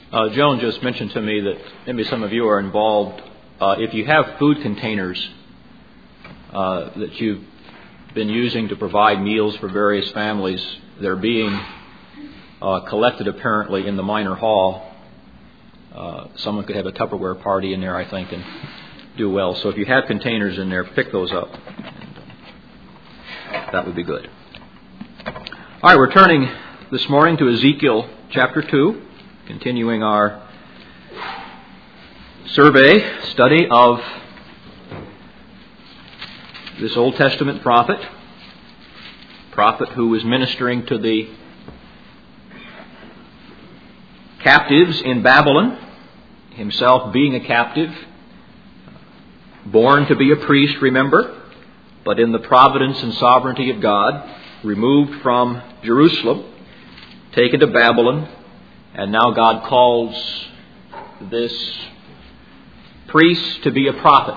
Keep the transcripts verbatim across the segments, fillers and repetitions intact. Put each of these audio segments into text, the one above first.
Uh, Joan just mentioned to me that maybe some of you are involved. Uh, if you have food containers uh, that you've been using to provide meals for various families, they're being uh, collected apparently in the minor hall. Uh, someone could have a Tupperware party in there, I think, and do well. So if you have containers in there, pick those up. That would be good. All right, we're turning this morning to Ezekiel chapter two, continuing our survey, study of this Old Testament prophet, prophet who was ministering to the captives in Babylon, himself being a captive, born to be a priest, remember, but in the providence and sovereignty of God, removed from Jerusalem, taken to Babylon, and now God calls this priest to be a prophet.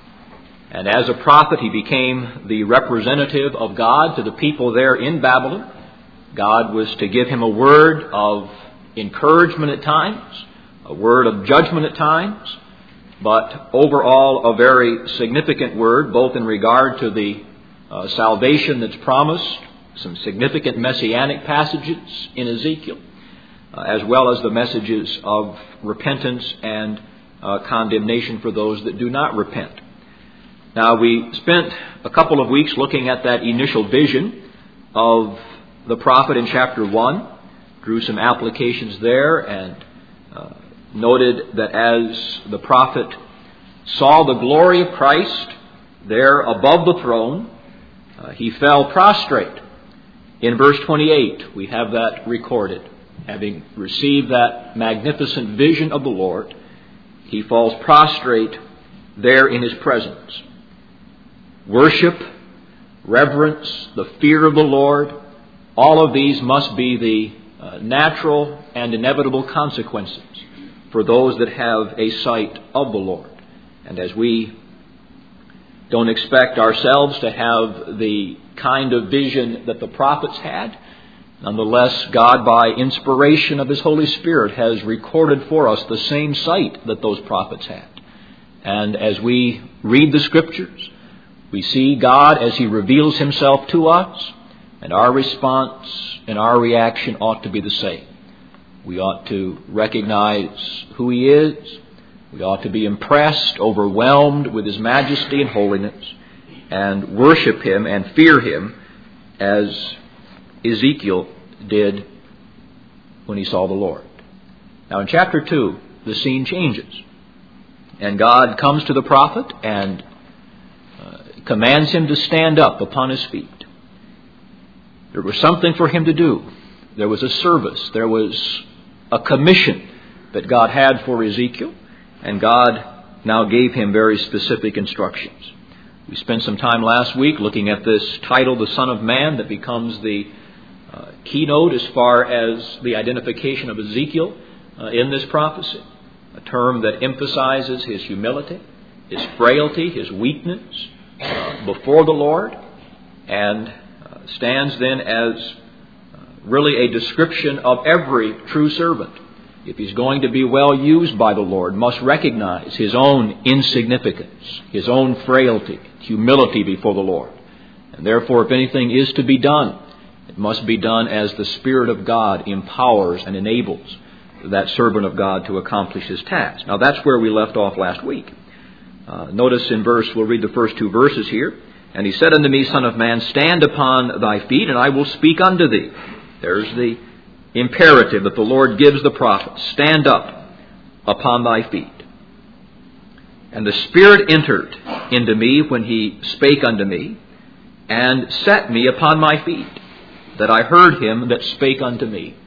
And as a prophet, he became the representative of God to the people there in Babylon. God was to give him a word of encouragement at times, a word of judgment at times, but overall a very significant word, both in regard to the uh, salvation that's promised, some significant messianic passages in Ezekiel, uh, as well as the messages of repentance and uh, condemnation for those that do not repent. Now, we spent a couple of weeks looking at that initial vision of the prophet in chapter one, drew some applications there, and uh, noted that as the prophet saw the glory of Christ there above the throne, uh, he fell prostrate. In verse twenty-eight, we have that recorded. Having received that magnificent vision of the Lord, he falls prostrate there in his presence. Worship, reverence, the fear of the Lord, all of these must be the uh, natural and inevitable consequences for those that have a sight of the Lord. And as we don't expect ourselves to have the kind of vision that the prophets had, nonetheless, God, by inspiration of His Holy Spirit, has recorded for us the same sight that those prophets had. And as we read the Scriptures, we see God as He reveals Himself to us, and our response and our reaction ought to be the same. We ought to recognize who He is. We ought to be impressed, overwhelmed with His majesty and holiness, and worship Him and fear Him as Ezekiel did when he saw the Lord. Now in chapter two, the scene changes. And God comes to the prophet and uh, commands him to stand up upon his feet. There was something for him to do. There was a service. There was a commission that God had for Ezekiel. And God now gave him very specific instructions. We spent some time last week looking at this title, the Son of Man, that becomes the uh, keynote as far as the identification of Ezekiel uh, in this prophecy. A term that emphasizes his humility, his frailty, his weakness uh, before the Lord, and uh, stands then as uh, really a description of every true servant, if he's going to be well used by the Lord, must recognize his own insignificance, his own frailty, humility before the Lord. And therefore, if anything is to be done, it must be done as the Spirit of God empowers and enables that servant of God to accomplish his task. Now, that's where we left off last week. Uh, notice in verse, we'll read the first two verses here. And he said unto me, Son of man, stand upon thy feet, and I will speak unto thee. There's the imperative that the Lord gives the prophet. Stand up upon thy feet. And the Spirit entered into me when he spake unto me, and set me upon my feet, that I heard him that spake unto me.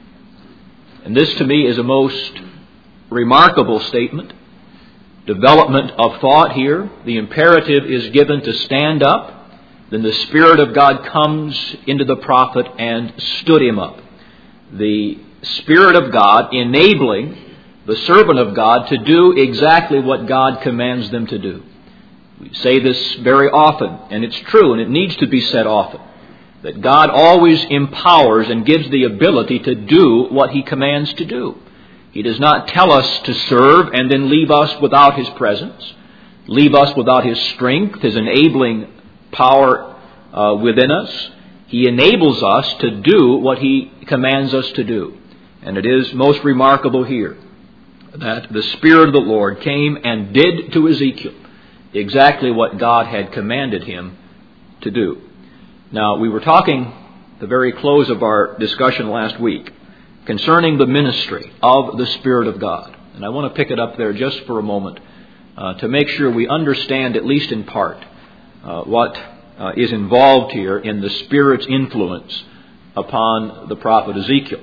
And this to me is a most remarkable statement. Development of thought here. The imperative is given to stand up. Then the Spirit of God comes into the prophet and stood him up. The Spirit of God enabling the servant of God to do exactly what God commands them to do. We say this very often, and it's true, and it needs to be said often, that God always empowers and gives the ability to do what He commands to do. He does not tell us to serve and then leave us without His presence, leave us without His strength, His enabling power uh, within us. He enables us to do what He commands us to do. And it is most remarkable here that the Spirit of the Lord came and did to Ezekiel exactly what God had commanded him to do. Now, we were talking at the very close of our discussion last week concerning the ministry of the Spirit of God. And I want to pick it up there just for a moment uh, to make sure we understand, at least in part, uh, what uh, is involved here in the Spirit's influence upon the prophet Ezekiel.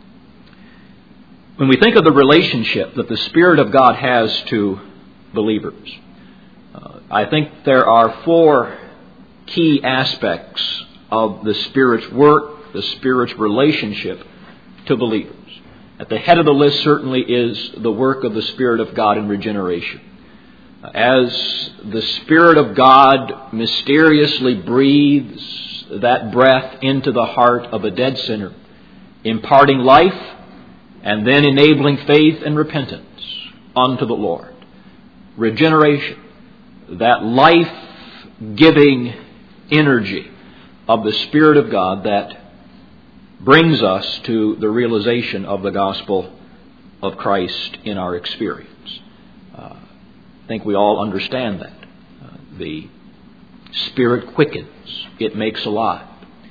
When we think of the relationship that the Spirit of God has to believers, uh, I think there are four key aspects of the Spirit's work, the Spirit's relationship to believers. At the head of the list certainly is the work of the Spirit of God in regeneration. As the Spirit of God mysteriously breathes that breath into the heart of a dead sinner, imparting life and then enabling faith and repentance unto the Lord. Regeneration, that life-giving energy of the Spirit of God that brings us to the realization of the gospel of Christ in our experience. Uh, I think we all understand that. Uh, the Spirit quickens. It makes alive.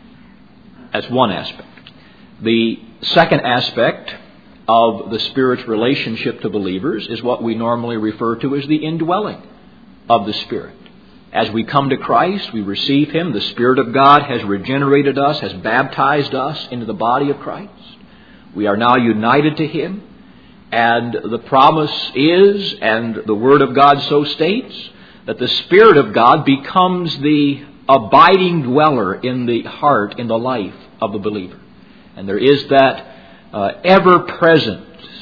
That's one aspect. The second aspect of the Spirit's relationship to believers is what we normally refer to as the indwelling of the Spirit. As we come to Christ, we receive Him. The Spirit of God has regenerated us, has baptized us into the body of Christ. We are now united to Him. And the promise is, and the Word of God so states, that the Spirit of God becomes the abiding dweller in the heart, in the life of the believer. And there is that uh, ever-present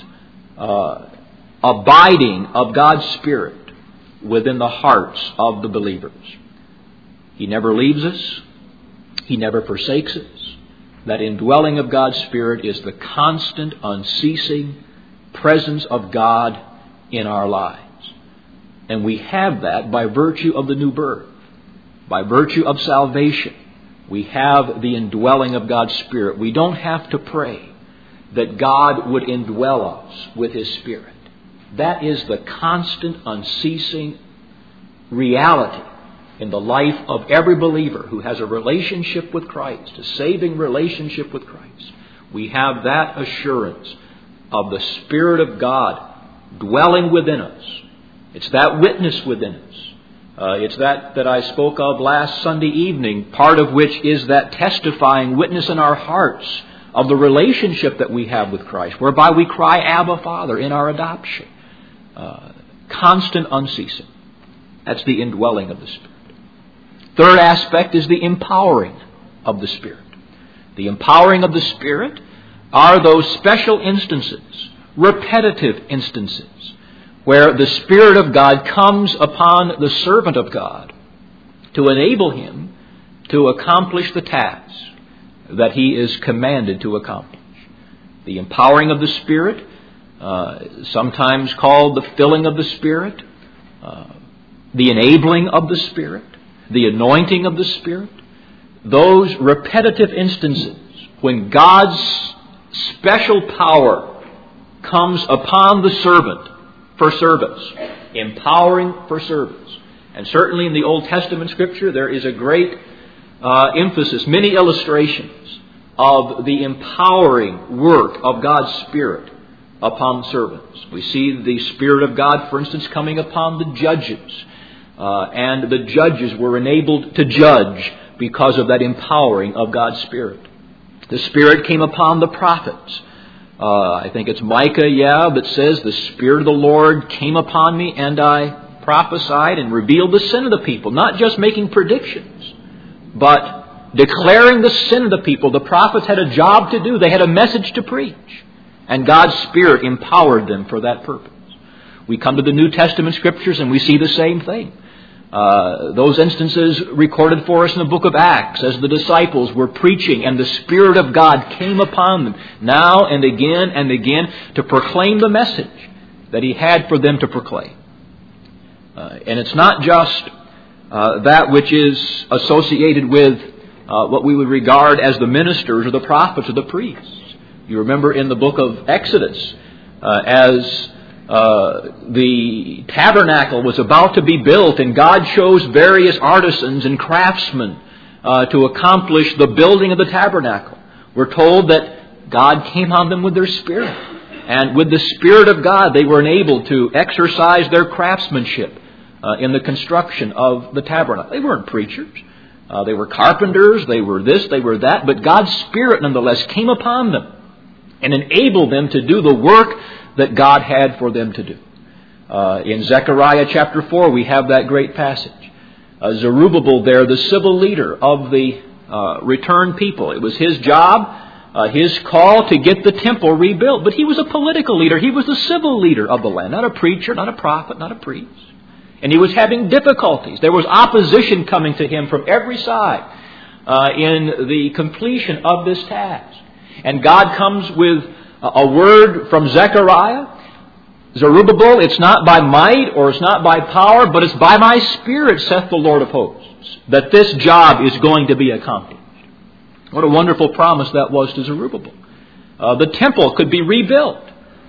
uh, abiding of God's Spirit within the hearts of the believers. He never leaves us. He never forsakes us. That indwelling of God's Spirit is the constant, unceasing presence of God in our lives. And we have that by virtue of the new birth. By virtue of salvation, we have the indwelling of God's Spirit. We don't have to pray that God would indwell us with His Spirit. That is the constant, unceasing reality in the life of every believer who has a relationship with Christ, a saving relationship with Christ. We have that assurance of the Spirit of God dwelling within us. It's that witness within us. Uh, it's that that I spoke of last Sunday evening, part of which is that testifying witness in our hearts of the relationship that we have with Christ, whereby we cry, Abba, Father, in our adoption. Uh, constant, unceasing. That's the indwelling of the Spirit. Third aspect is the empowering of the Spirit. The empowering of the Spirit are those special instances, repetitive instances, where the Spirit of God comes upon the servant of God to enable him to accomplish the task that he is commanded to accomplish. The empowering of the Spirit, uh, sometimes called the filling of the Spirit, uh, the enabling of the Spirit, the anointing of the Spirit, those repetitive instances when God's special power comes upon the servant for service, empowering for service. And certainly in the Old Testament Scripture there is a great uh, emphasis, many illustrations of the empowering work of God's Spirit upon servants. We see the Spirit of God, for instance, coming upon the judges. Uh, and the judges were enabled to judge because of that empowering of God's Spirit. The Spirit came upon the prophets. Uh, I think it's Micah, yeah, that says, the Spirit of the Lord came upon me and I prophesied and revealed the sin of the people. Not just making predictions, but declaring the sin of the people. The prophets had a job to do. They had a message to preach. And God's Spirit empowered them for that purpose. We come to the New Testament Scriptures and we see the same thing. Uh, those instances recorded for us in the book of Acts as the disciples were preaching and the Spirit of God came upon them now and again and again to proclaim the message that He had for them to proclaim. Uh, and it's not just uh, that which is associated with uh, what we would regard as the ministers or the prophets or the priests. You remember in the book of Exodus uh, as Uh, the tabernacle was about to be built, and God chose various artisans and craftsmen uh, to accomplish the building of the tabernacle. We're told that God came on them with their Spirit. And with the Spirit of God, they were enabled to exercise their craftsmanship uh, in the construction of the tabernacle. They weren't preachers. Uh, they were carpenters. They were this, they were that. But God's Spirit, nonetheless, came upon them and enabled them to do the work that God had for them to do. Uh, in Zechariah chapter four, we have that great passage. Uh, Zerubbabel there, the civil leader of the uh, returned people. It was his job, uh, his call to get the temple rebuilt. But he was a political leader. He was the civil leader of the land. Not a preacher, not a prophet, not a priest. And he was having difficulties. There was opposition coming to him from every side uh, in the completion of this task. And God comes with a word from Zechariah. Zerubbabel, it's not by might or it's not by power, but it's by my Spirit, saith the Lord of hosts, that this job is going to be accomplished. What a wonderful promise that was to Zerubbabel. Uh, the temple could be rebuilt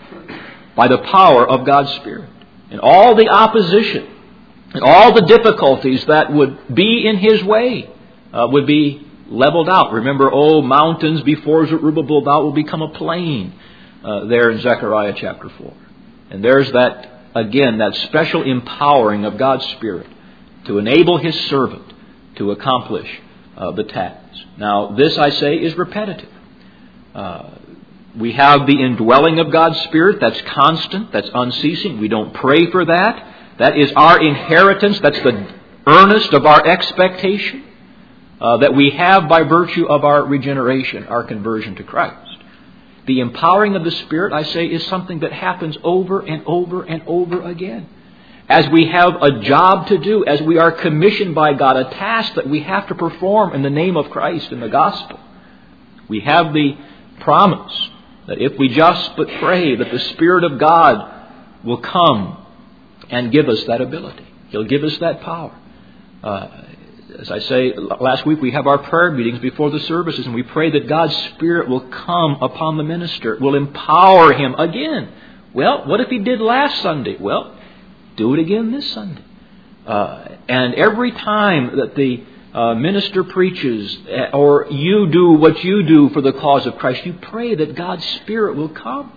by the power of God's Spirit. And all the opposition and all the difficulties that would be in his way uh, would be leveled out. Remember, O mountains, before Zerubbabel thou will become a plain. Uh, there in Zechariah chapter four. And there's that, again, that special empowering of God's Spirit to enable His servant to accomplish uh, the task. Now, this, I say, is repetitive. Uh, we have the indwelling of God's Spirit. That's constant. That's unceasing. We don't pray for that. That is our inheritance. That's the earnest of our expectation. Uh, that we have by virtue of our regeneration, our conversion to Christ. The empowering of the Spirit, I say, is something that happens over and over and over again. As we have a job to do, as we are commissioned by God, a task that we have to perform in the name of Christ in the gospel, we have the promise that if we just but pray, that the Spirit of God will come and give us that ability. He'll give us that power. Uh, As I say, last week we have our prayer meetings before the services, and we pray that God's Spirit will come upon the minister, will empower him again. Well, what if he did last Sunday? Well, do it again this Sunday. Uh, and every time that the uh, minister preaches, or you do what you do for the cause of Christ, you pray that God's Spirit will come.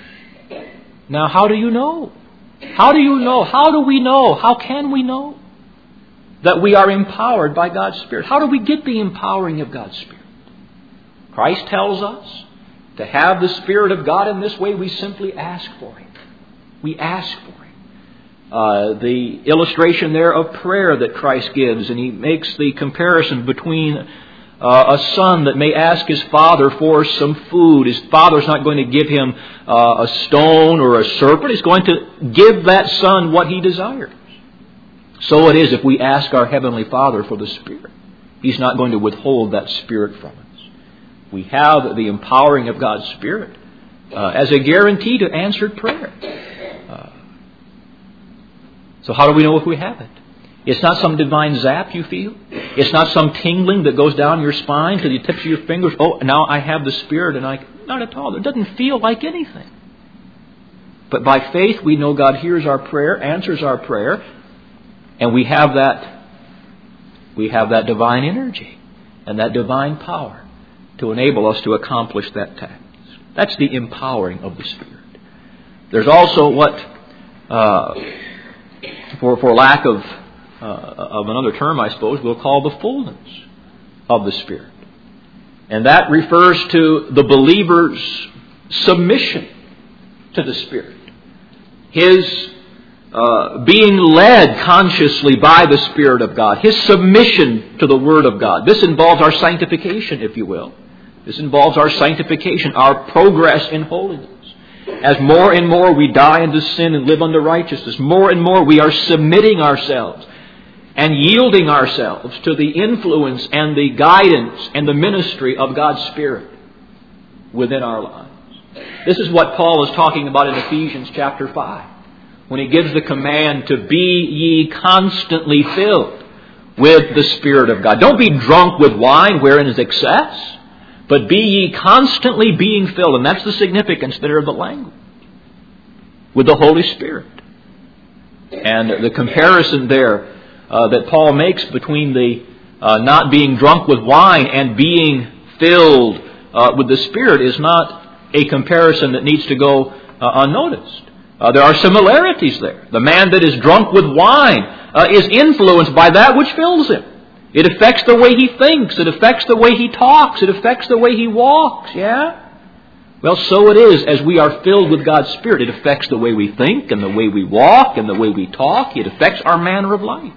Now, how do you know? How do you know? How do we know? How can we know that we are empowered by God's Spirit? How do we get the empowering of God's Spirit? Christ tells us to have the Spirit of God in this way, we simply ask for Him. We ask for Him. Uh, the illustration there of prayer that Christ gives, and He makes the comparison between uh, a son that may ask his father for some food. His father's not going to give him uh, a stone or a serpent. He's going to give that son what he desires. So it is if we ask our Heavenly Father for the Spirit. He's not going to withhold that Spirit from us. We have the empowering of God's Spirit uh, as a guarantee to answered prayer. Uh, so how do we know if we have it? It's not some divine zap you feel. It's not some tingling that goes down your spine to the tips of your fingers. Oh, now I have the Spirit, and I... Not at all. It doesn't feel like anything. But by faith we know God hears our prayer, answers our prayer, and we have that, we have that divine energy and that divine power to enable us to accomplish that task. That's the empowering of the Spirit. There's also what, uh, for for lack of uh, of another term, I suppose, we'll call the fullness of the Spirit, and that refers to the believer's submission to the Spirit, his Uh, being led consciously by the Spirit of God, His submission to the Word of God. This involves our sanctification, if you will. This involves our sanctification, our progress in holiness. As more and more we die into sin and live unto righteousness, more and more we are submitting ourselves and yielding ourselves to the influence and the guidance and the ministry of God's Spirit within our lives. This is what Paul is talking about in Ephesians chapter five, when he gives the command to be ye constantly filled with the Spirit of God. Don't be drunk with wine wherein is excess, but be ye constantly being filled. And that's the significance there of the language. With the Holy Spirit. And the comparison there uh, that Paul makes between the uh, not being drunk with wine and being filled uh, with the Spirit is not a comparison that needs to go uh, unnoticed. Uh, there are similarities there. The man that is drunk with wine uh, is influenced by that which fills him. It affects the way he thinks. It affects the way he talks. It affects the way he walks. Yeah? Well, so it is as we are filled with God's Spirit. It affects the way we think and the way we walk and the way we talk. It affects our manner of life.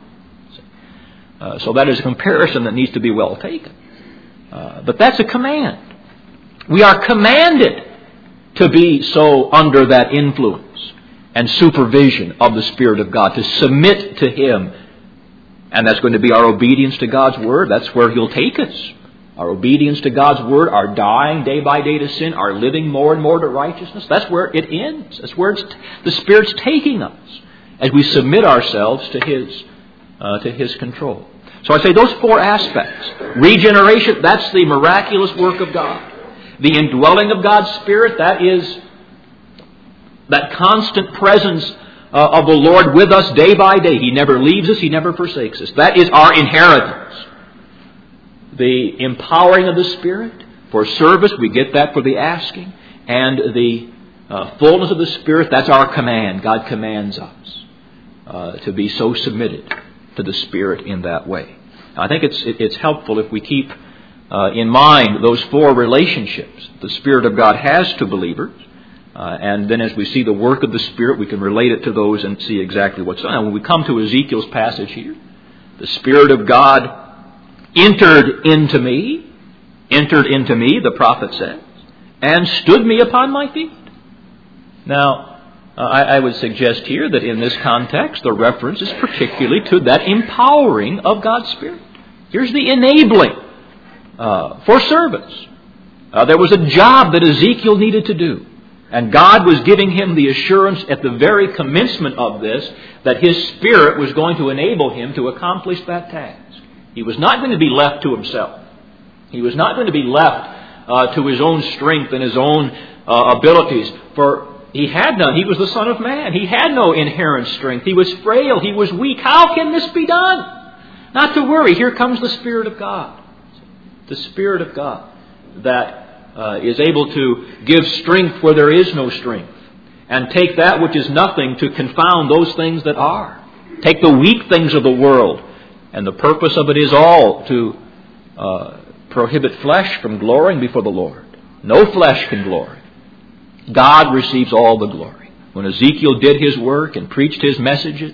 Uh, so that is a comparison that needs to be well taken. Uh, but that's a command. We are commanded to be so under that influence and supervision of the Spirit of God, to submit to Him. And that's going to be our obedience to God's Word. That's where He'll take us. Our obedience to God's Word, our dying day by day to sin, our living more and more to righteousness. That's where it ends. That's where it's, the Spirit's taking us as we submit ourselves to His, uh, to His control. So I say those four aspects. Regeneration, that's the miraculous work of God. The indwelling of God's Spirit, that is that constant presence uh, of the Lord with us day by day. He never leaves us. He never forsakes us. That is our inheritance. The empowering of the Spirit for service, we get that for the asking. And the uh, fullness of the Spirit, that's our command. God commands us uh, to be so submitted to the Spirit in that way. I think it's it's helpful if we keep uh, in mind those four relationships the Spirit of God has to believers. Uh, and then as we see the work of the Spirit, we can relate it to those and see exactly what's done. Now, when we come to Ezekiel's passage here, the Spirit of God entered into me, entered into me, the prophet says, and stood me upon my feet. Now, uh, I, I would suggest here that in this context, the reference is particularly to that empowering of God's Spirit. Here's the enabling uh, for service. Uh, there was a job that Ezekiel needed to do. And God was giving him the assurance at the very commencement of this that His Spirit was going to enable him to accomplish that task. He was not going to be left to himself. He was not going to be left uh, to his own strength and his own uh, abilities. For he had none. He was the Son of Man. He had no inherent strength. He was frail. He was weak. How can this be done? Not to worry. Here comes the Spirit of God. The Spirit of God that uh, is able to give strength where there is no strength. And take that which is nothing to confound those things that are. Take the weak things of the world. And the purpose of it is all to uh, prohibit flesh from glorying before the Lord. No flesh can glory. God receives all the glory. When Ezekiel did his work and preached his messages,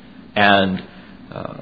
and uh,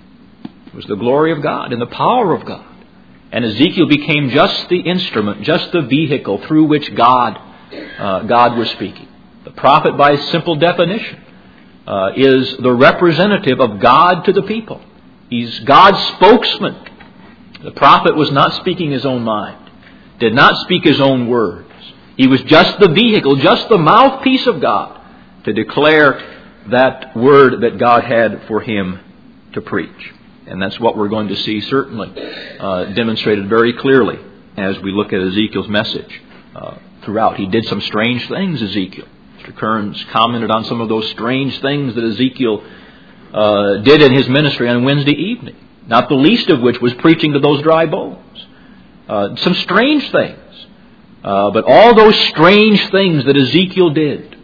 it was the glory of God and the power of God. And Ezekiel became just the instrument, just the vehicle through which God, uh, God was speaking. The prophet, by simple definition, uh, is the representative of God to the people. He's God's spokesman. The prophet was not speaking his own mind, did not speak his own words. He was just the vehicle, just the mouthpiece of God to declare that word that God had for him to preach. And that's what we're going to see certainly uh, demonstrated very clearly as we look at Ezekiel's message uh, throughout. He did some strange things, Ezekiel. Mister Kearns commented on some of those strange things that Ezekiel Uh, did in his ministry on Wednesday evening, not the least of which was preaching to those dry bones. Uh, some strange things. Uh, but all those strange things that Ezekiel did,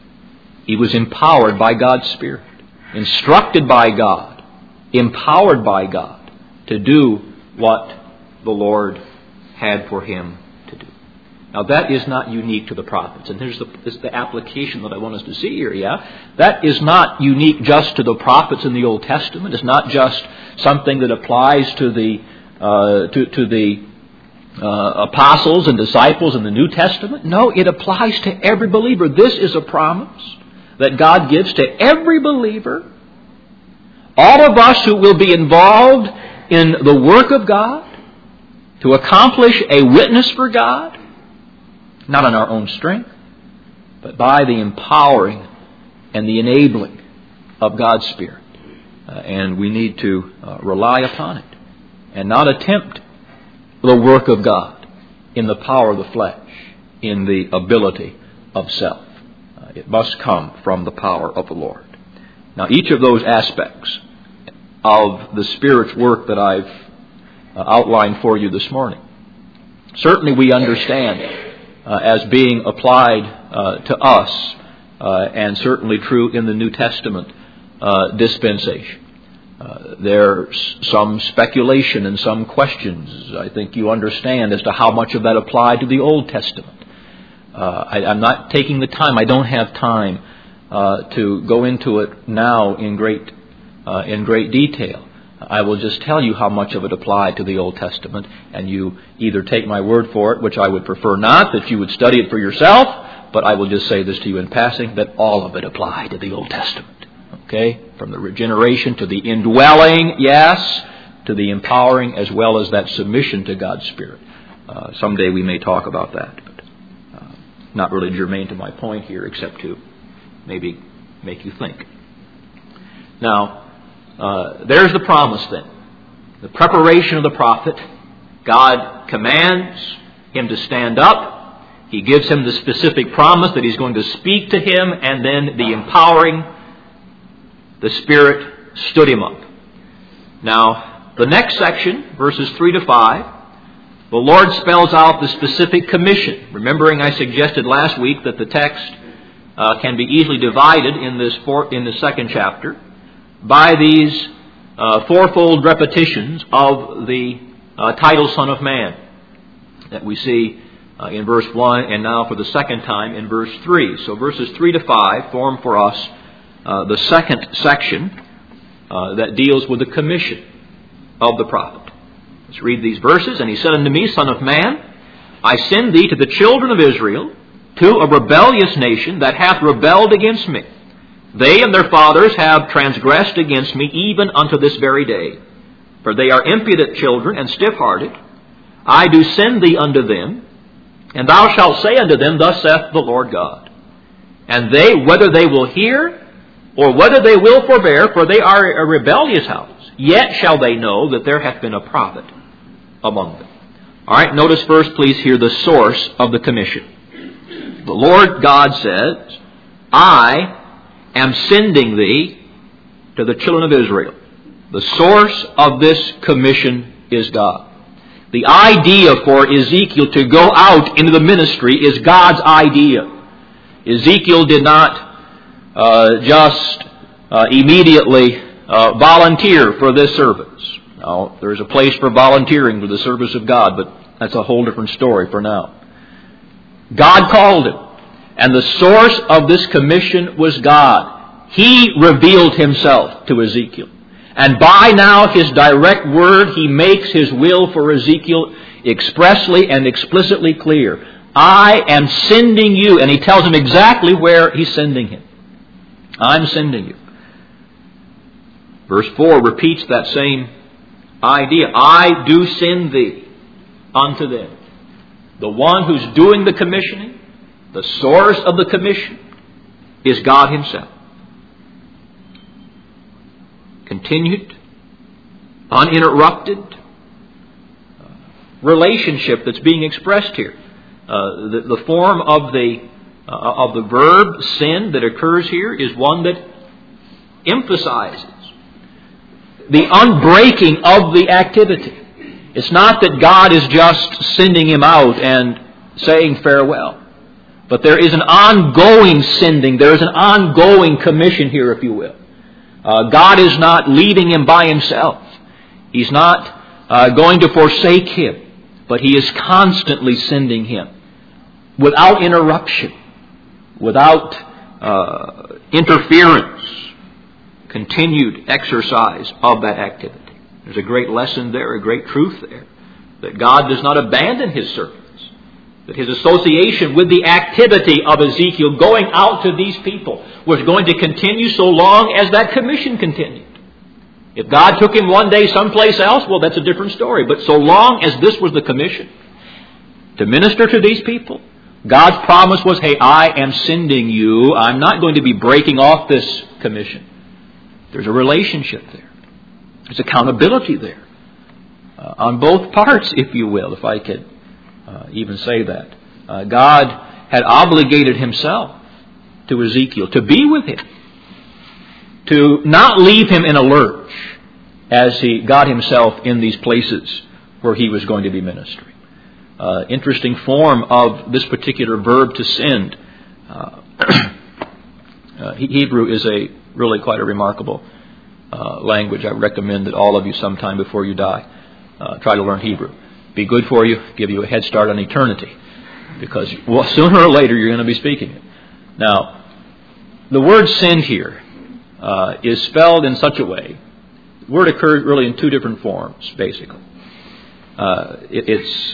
he was empowered by God's Spirit, instructed by God, empowered by God to do what the Lord had for him to do. Now that is not unique to the prophets. And here's the, this is the application that I want us to see here, yeah? That is not unique just to the prophets in the Old Testament. It's not just something that applies to the, uh, to, to the uh, apostles and disciples in the New Testament. No, it applies to every believer. This is a promise that God gives to every believer All of us who will be involved in the work of God to accomplish a witness for God, not on our own strength, but by the empowering and the enabling of God's Spirit. Uh, and we need to uh, rely upon it and not attempt the work of God in the power of the flesh, in the ability of self. Uh, it must come from the power of the Lord. Now, each of those aspects of the Spirit's work that I've uh, outlined for you this morning, certainly we understand uh, as being applied uh, to us, uh, and certainly true in the New Testament uh, dispensation. Uh, there's some speculation and some questions, I think you understand, as to how much of that applied to the Old Testament. Uh, I, I'm not taking the time. I don't have time uh, to go into it now in great uh, in great detail. I will just tell you how much of it applied to the Old Testament, and you either take my word for it, which I would prefer not, that you would study it for yourself, but I will just say this to you in passing, that all of it applied to the Old Testament. Okay? From the regeneration to the indwelling, yes, to the empowering, as well as that submission to God's Spirit. Uh, someday we may talk about that, but uh, not really germane to my point here, except to maybe make you think. Now, uh, there's the promise then. The preparation of the prophet. God commands him to stand up. He gives him the specific promise that he's going to speak to him, and then the empowering. The Spirit stood him up. Now, the next section, verses three to five, the Lord spells out the specific commission. Remembering I suggested last week that the text uh, can be easily divided in this four, in the second chapter by these uh, fourfold repetitions of the uh, title Son of Man that we see uh, in verse one and now for the second time in verse three. So verses three to five form for us Uh, the second section uh, that deals with the commission of the prophet. Let's read these verses. And he said unto me, Son of man, I send thee to the children of Israel, to a rebellious nation that hath rebelled against me. They and their fathers have transgressed against me even unto this very day. For they are impudent children and stiff-hearted. I do send thee unto them, and thou shalt say unto them, Thus saith the Lord God. And they, whether they will hear, or whether they will forbear, for they are a rebellious house, yet shall they know that there hath been a prophet among them. All right, notice first, please, here the source of the commission. The Lord God says, I am sending thee to the children of Israel. The source of this commission is God. The idea for Ezekiel to go out into the ministry is God's idea. Ezekiel did not Uh, just uh, immediately uh, volunteer for this service. Now, there's a place for volunteering for the service of God, but that's a whole different story for now. God called him, and the source of this commission was God. He revealed himself to Ezekiel. And by now his direct word, he makes his will for Ezekiel expressly and explicitly clear. I am sending you, and he tells him exactly where he's sending him. I'm sending you. Verse four repeats that same idea. I do send thee unto them. The one who's doing the commissioning, the source of the commission, is God himself. Continued, uninterrupted relationship that's being expressed here. Uh, the, the form of the Uh, of the verb sin that occurs here is one that emphasizes the unbreaking of the activity. It's not that God is just sending him out and saying farewell, but there is an ongoing sending. There is an ongoing commission here, if you will. Uh, God is not leaving him by himself. He's not uh, going to forsake him, but he is constantly sending him without interruption. Without uh, interference, continued exercise of that activity. There's a great lesson there, a great truth there, that God does not abandon his servants, that his association with the activity of Ezekiel going out to these people was going to continue so long as that commission continued. If God took him one day someplace else, well, that's a different story. But so long as this was the commission, to minister to these people, God's promise was, hey, I am sending you. I'm not going to be breaking off this commission. There's a relationship there. There's accountability there. Uh, on both parts, if you will, if I could uh, even say that. Uh, God had obligated himself to Ezekiel to be with him, to not leave him in a lurch as he got himself in these places where he was going to be ministering. Uh, interesting form of this particular verb to send. Uh, uh, Hebrew is a really quite a remarkable uh, language. I recommend that all of you sometime before you die uh, try to learn Hebrew. Be good for you, give you a head start on eternity, because well, sooner or later you're going to be speaking it. Now, the word send here uh, is spelled in such a way. The word occurs really in two different forms, basically. Uh, it, it's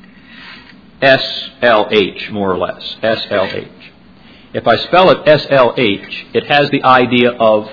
S L H, more or less. S L H. If I spell it S L H, it has the idea of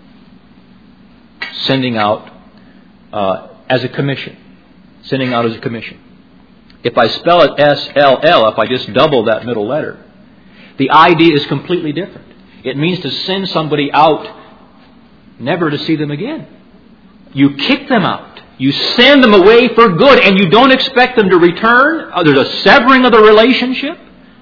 sending out uh, as a commission. Sending out as a commission. If I spell it S L L, if I just double that middle letter, the idea is completely different. It means to send somebody out never to see them again. You kick them out. You send them away for good, and you don't expect them to return. There's a severing of the relationship,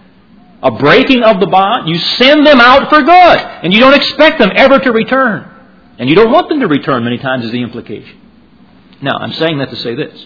a breaking of the bond. You send them out for good, and you don't expect them ever to return. And you don't want them to return many times is the implication. Now, I'm saying that to say this.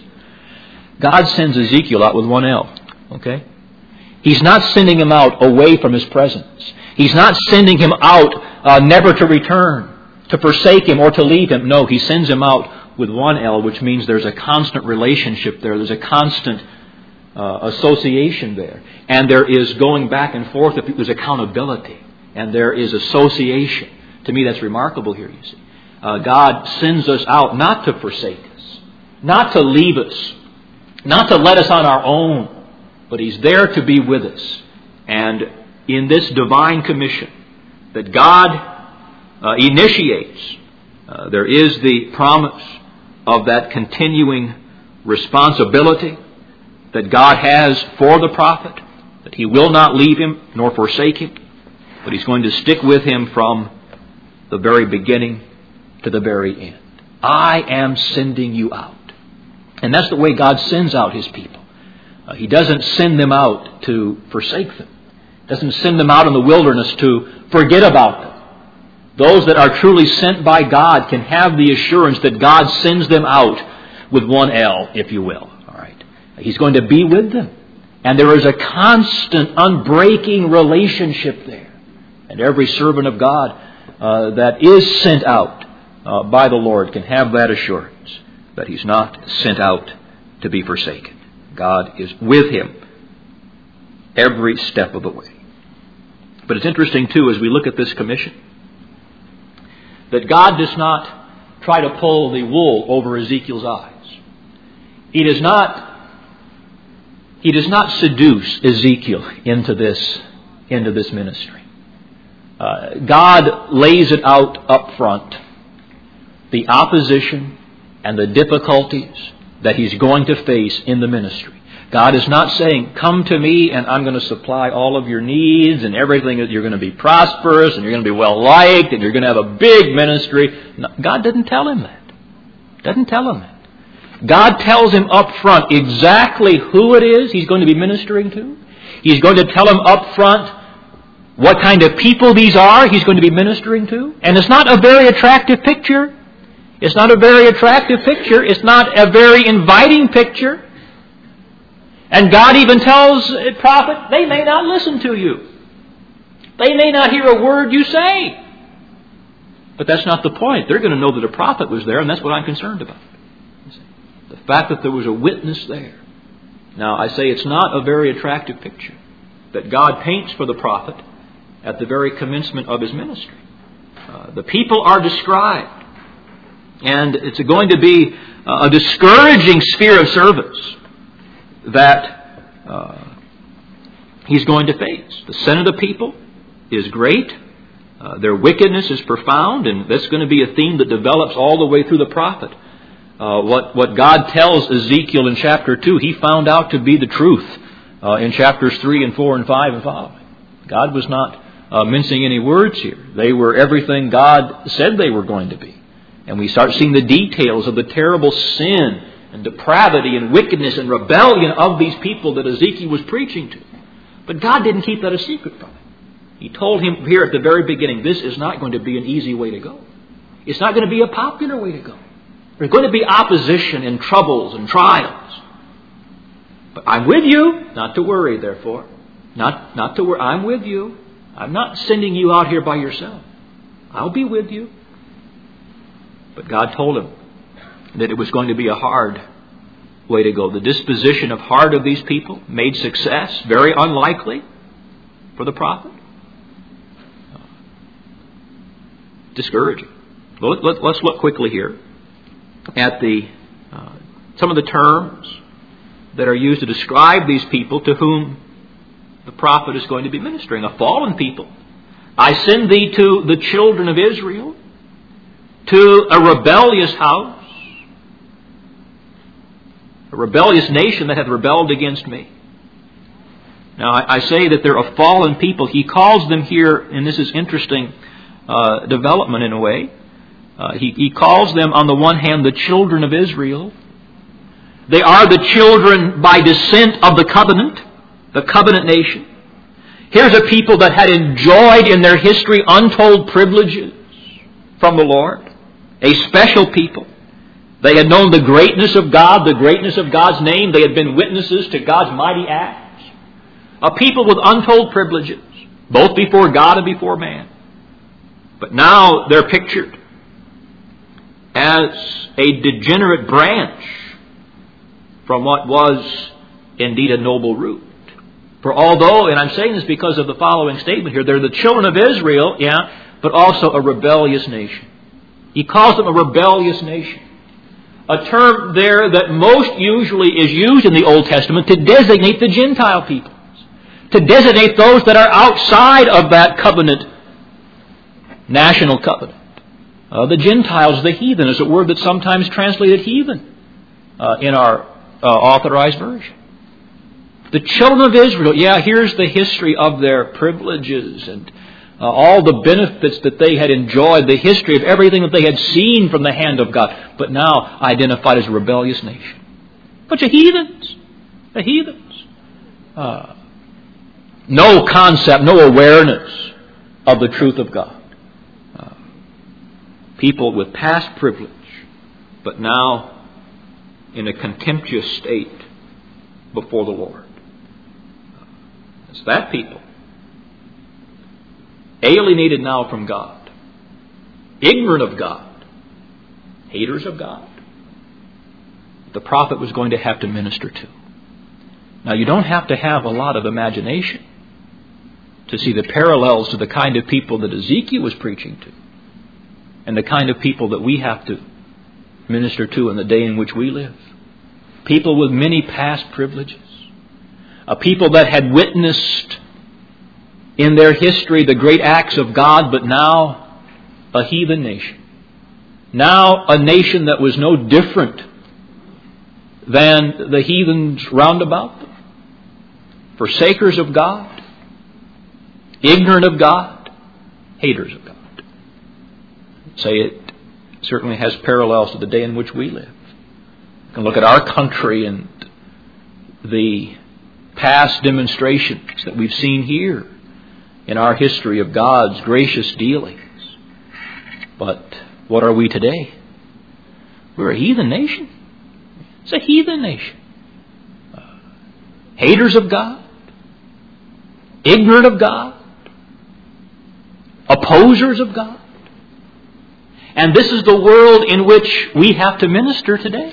God sends Ezekiel out with one L, okay? He's not sending him out away from his presence. He's not sending him out uh, never to return, to forsake him or to leave him. No, he sends him out with one L, which means there's a constant relationship there. There's a constant uh, association there. And there is going back and forth. There's accountability. And there is association. To me, that's remarkable here, you see. Uh, God sends us out not to forsake us, not to leave us, not to let us on our own, but He's there to be with us. And in this divine commission that God uh, initiates, uh, there is the promise of that continuing responsibility that God has for the prophet, that He will not leave him nor forsake him, but He's going to stick with him from the very beginning to the very end. I am sending you out. And that's the way God sends out His people. Uh, he doesn't send them out to forsake them. He doesn't send them out in the wilderness to forget about them. Those that are truly sent by God can have the assurance that God sends them out with one L, if you will. All right. He's going to be with them. And there is a constant, unbreaking relationship there. And every servant of God uh, that is sent out uh, by the Lord can have that assurance that he's not sent out to be forsaken. God is with him every step of the way. But it's interesting, too, as we look at this commission, that God does not try to pull the wool over Ezekiel's eyes. He does not, he does not seduce Ezekiel into this, into this ministry. Uh, God lays it out up front, the opposition and the difficulties that he's going to face in the ministry. God is not saying, come to me and I'm going to supply all of your needs and everything. You're going to be prosperous and you're going to be well liked and you're going to have a big ministry. No, God didn't tell him that. Doesn't tell him that. God tells him up front exactly who it is he's going to be ministering to. He's going to tell him up front what kind of people these are he's going to be ministering to. And it's not a very attractive picture. It's not a very attractive picture. It's not a very inviting picture. And God even tells a prophet, they may not listen to you. They may not hear a word you say. But that's not the point. They're going to know that a prophet was there, and that's what I'm concerned about. The fact that there was a witness there. Now, I say it's not a very attractive picture that God paints for the prophet at the very commencement of his ministry. Uh, the people are described. And it's going to be a discouraging sphere of service that uh, he's going to face. The sin of the people is great. Uh, their wickedness is profound, and that's going to be a theme that develops all the way through the prophet. Uh, what, what God tells Ezekiel in chapter two, he found out to be the truth uh, in chapters three and four and five and following. God was not uh, mincing any words here. They were everything God said they were going to be. And we start seeing the details of the terrible sin and depravity and wickedness and rebellion of these people that Ezekiel was preaching to. But God didn't keep that a secret from him. He told him here at the very beginning, this is not going to be an easy way to go. It's not going to be a popular way to go. There's going to be opposition and troubles and trials. But I'm with you. Not to worry, therefore. Not, not to worry. I'm with you. I'm not sending you out here by yourself. I'll be with you. But God told him that it was going to be a hard way to go. The disposition of heart of these people made success very unlikely for the prophet. Discouraging. Well, let, let's look quickly here at the uh, some of the terms that are used to describe these people to whom the prophet is going to be ministering. A fallen people. I send thee to the children of Israel, to a rebellious house, a rebellious nation that hath rebelled against me. Now, I, I say that they're a fallen people. He calls them here, and this is interesting uh, development in a way. Uh, he, he calls them, on the one hand, the children of Israel. They are the children by descent of the covenant, the covenant nation. Here's a people that had enjoyed in their history untold privileges from the Lord. A special people. They had known the greatness of God, the greatness of God's name. They had been witnesses to God's mighty acts. A people with untold privileges, both before God and before man. But now they're pictured as a degenerate branch from what was indeed a noble root. For although, and I'm saying this because of the following statement here, they're the children of Israel, yeah, but also a rebellious nation. He calls them a rebellious nation. A term there that most usually is used in the Old Testament to designate the Gentile peoples. To designate those that are outside of that covenant, national covenant. Uh, the Gentiles, the heathen, is a word that's sometimes translated heathen uh, in our uh, authorized version. The children of Israel, yeah, here's the history of their privileges and Uh, all the benefits that they had enjoyed, the history of everything that they had seen from the hand of God, but now identified as a rebellious nation. Bunch of heathens. The heathens. Uh, no concept, no awareness of the truth of God. Uh, people with past privilege, but now in a contemptuous state before the Lord. It's that people. Alienated now from God, ignorant of God, haters of God, the prophet was going to have to minister to. Now, you don't have to have a lot of imagination to see the parallels to the kind of people that Ezekiel was preaching to and the kind of people that we have to minister to in the day in which we live. People with many past privileges, a people that had witnessed in their history the great acts of God, but now a heathen nation. Now a nation that was no different than the heathens round about them. Forsakers of God, ignorant of God, haters of God. Say it certainly has parallels to the day in which we live. You can look at our country and the past demonstrations that we've seen here in our history of God's gracious dealings. But what are we today? We're a heathen nation. It's a heathen nation. Uh, haters of God. Ignorant of God. Opposers of God. And this is the world in which we have to minister today.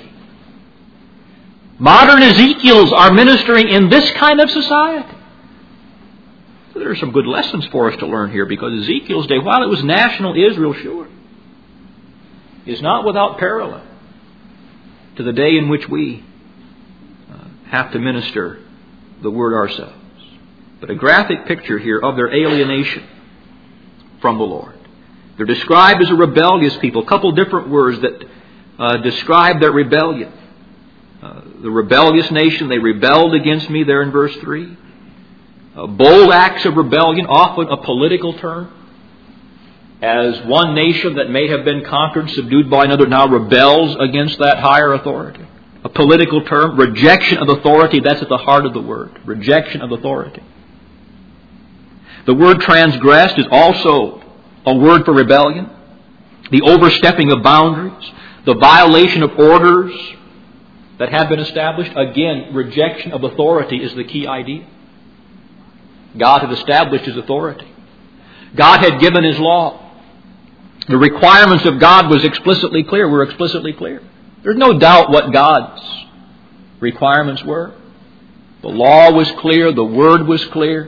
Modern Ezekiels are ministering in this kind of society. There are some good lessons for us to learn here, because Ezekiel's day, while it was national Israel, sure, is not without parallel to the day in which we uh, have to minister the word ourselves. But a graphic picture here of their alienation from the Lord. They're described as a rebellious people. A couple different words that uh, describe their rebellion. Uh, the rebellious nation, they rebelled against me there in verse three. Uh, bold acts of rebellion, often a political term. As one nation that may have been conquered, subdued by another, now rebels against that higher authority. A political term, rejection of authority, that's at the heart of the word. Rejection of authority. The word transgressed is also a word for rebellion. The overstepping of boundaries. The violation of orders that have been established. Again, rejection of authority is the key idea. God had established His authority. God had given His law. The requirements of God was explicitly clear, were explicitly clear. There's no doubt what God's requirements were. The law was clear, the Word was clear.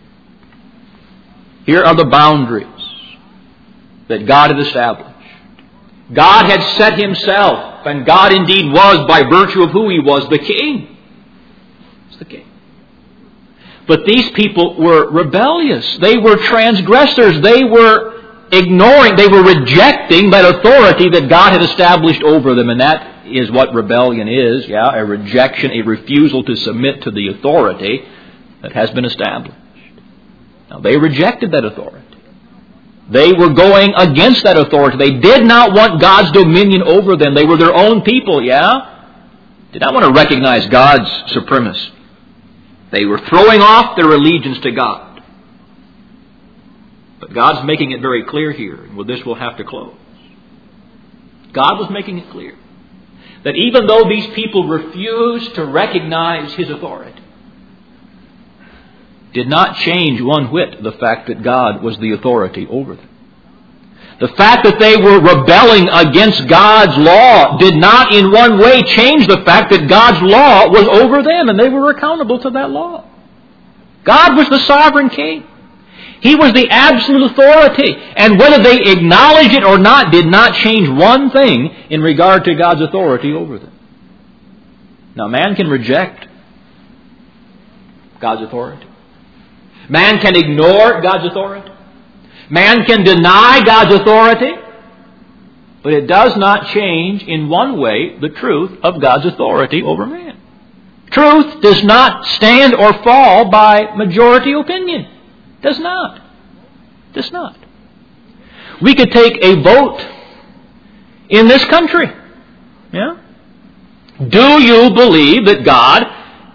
Here are the boundaries that God had established. God had set Himself, and God indeed was, by virtue of who He was, the King. He's the King. But these people were rebellious. They were transgressors. They were ignoring, they were rejecting that authority that God had established over them. And that is what rebellion is, yeah, a rejection, a refusal to submit to the authority that has been established. Now, they rejected that authority. They were going against that authority. They did not want God's dominion over them. They were their own people, yeah? Did not want to recognize God's supremacy. They were throwing off their allegiance to God. But God's making it very clear here, and with this we'll have to close. God was making it clear that even though these people refused to recognize His authority, did not change one whit the fact that God was the authority over them. The fact that they were rebelling against God's law did not in one way change the fact that God's law was over them and they were accountable to that law. God was the sovereign King. He was the absolute authority. And whether they acknowledged it or not did not change one thing in regard to God's authority over them. Now, man can reject God's authority. Man can ignore God's authority. Man can deny God's authority. But it does not change in one way the truth of God's authority over man. Truth does not stand or fall by majority opinion. Does not. Does not. We could take a vote in this country. Yeah? Do you believe that God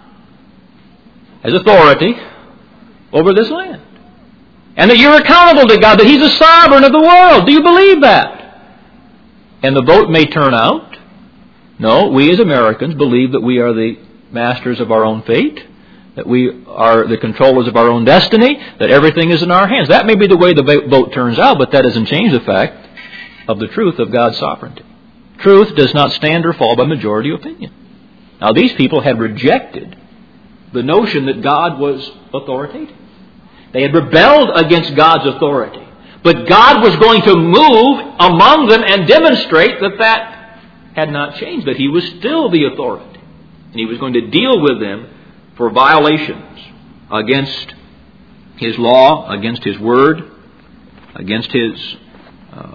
has authority over this land? And that you're accountable to God, that He's the sovereign of the world. Do you believe that? And the vote may turn out, no, we as Americans believe that we are the masters of our own fate, that we are the controllers of our own destiny, that everything is in our hands. That may be the way the vote turns out, but that doesn't change the fact of the truth of God's sovereignty. Truth does not stand or fall by majority opinion. Now, these people had rejected the notion that God was authoritative. They had rebelled against God's authority. But God was going to move among them and demonstrate that that had not changed, that He was still the authority. And He was going to deal with them for violations against His law, against His word, against His uh,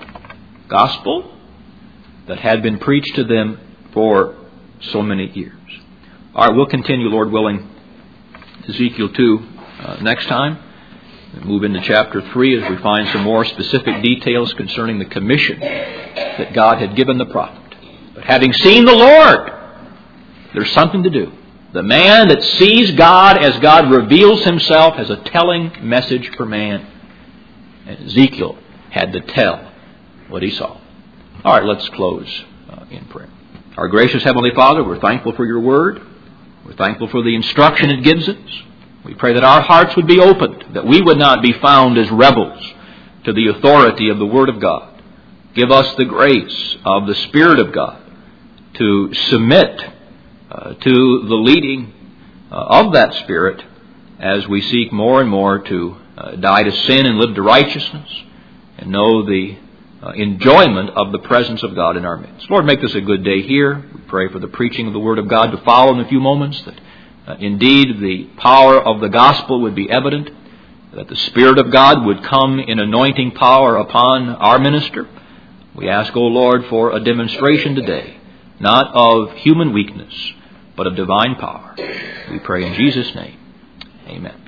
gospel that had been preached to them for so many years. All right, we'll continue, Lord willing, Ezekiel two uh, next time. We'll move into chapter three as we find some more specific details concerning the commission that God had given the prophet. But having seen the Lord, there's something to do. The man that sees God as God reveals Himself has a telling message for man. And Ezekiel had to tell what he saw. All right, let's close uh, in prayer. Our gracious Heavenly Father, we're thankful for Your Word. We're thankful for the instruction it gives us. We pray that our hearts would be opened, that we would not be found as rebels to the authority of the Word of God. Give us the grace of the Spirit of God to submit uh, to the leading uh, of that Spirit as we seek more and more to uh, die to sin and live to righteousness and know the uh, enjoyment of the presence of God in our midst. Lord, make this a good day here. We pray for the preaching of the Word of God to follow in a few moments, that Uh, indeed, the power of the gospel would be evident, that the Spirit of God would come in anointing power upon our minister. We ask, O Lord, for a demonstration today, not of human weakness, but of divine power. We pray in Jesus' name. Amen.